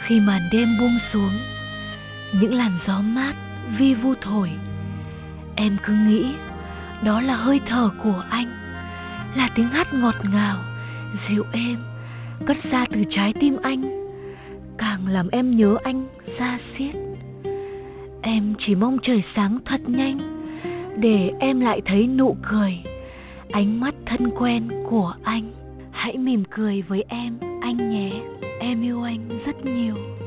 Khi màn đêm buông xuống, những làn gió mát vi vu thổi, em cứ nghĩ đó là hơi thở của anh, là tiếng hát ngọt ngào, dịu êm cất ra từ trái tim anh, càng làm em nhớ anh da diết. Em chỉ mong trời sáng thật nhanh để em lại thấy nụ cười, ánh mắt thân quen của anh. Hãy mỉm cười với em anh nhé, em yêu anh rất nhiều.